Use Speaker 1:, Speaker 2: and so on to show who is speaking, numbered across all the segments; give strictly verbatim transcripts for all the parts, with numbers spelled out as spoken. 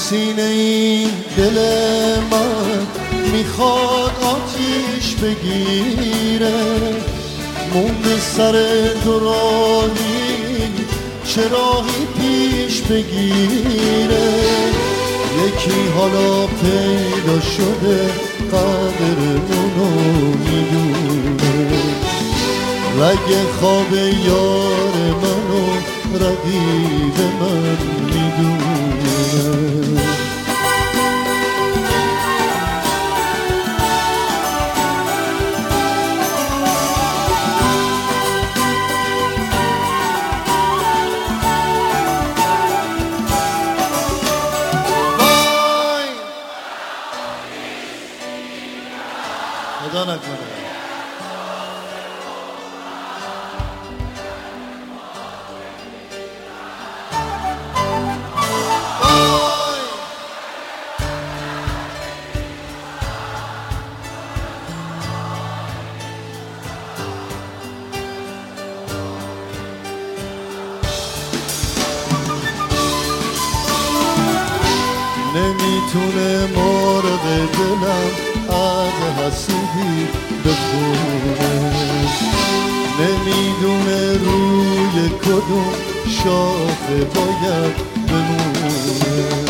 Speaker 1: سینه این دل من میخواد آتیش بگیره، مونده سر دو راهی چه راهی پیش بگیره. یکی حالا پیدا شده قدر اونو میدونه، رگ خواب یار منو رقیب من میدونه. خدا نکنه نمیتونه مرغ دلم از حسودی بخونه، نمیدونه روی کدوم شاخه باید بمونه.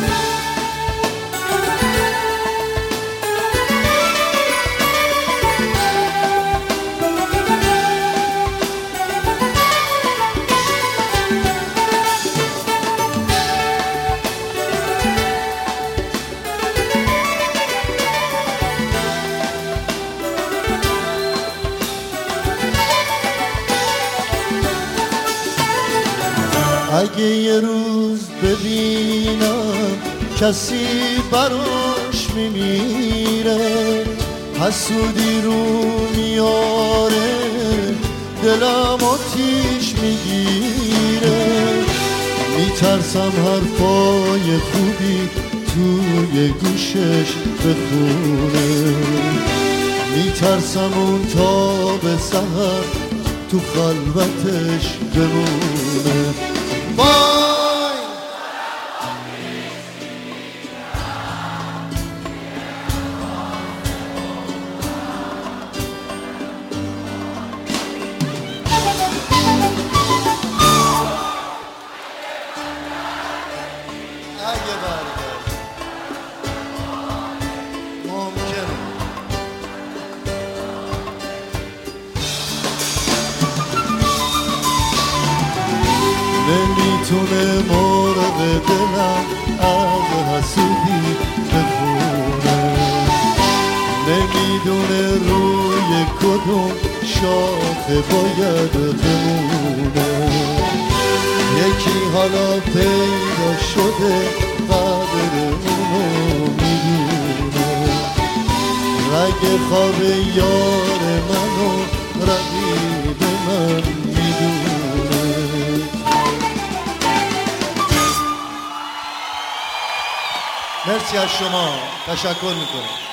Speaker 1: اگه یه روز ببینم کسی براش میمیره، حسودی رو میاره دلم آتیش میگیره. میترسم حرفای خوبی توی گوشش بخونه، میترسم اون تا به سحر تو خلوتش بمونه. وای اگه برگرد ممکنه نمیتونه مرغ دلم از حسودی بخونه، نمیدونه روی کدوم شاخه باید بمونه. یکی حالا پیدا شده قدر اونو میدونه، رگ خواب یار منو رقیب من میدونه. مرسی از شما، تشکر میکنم.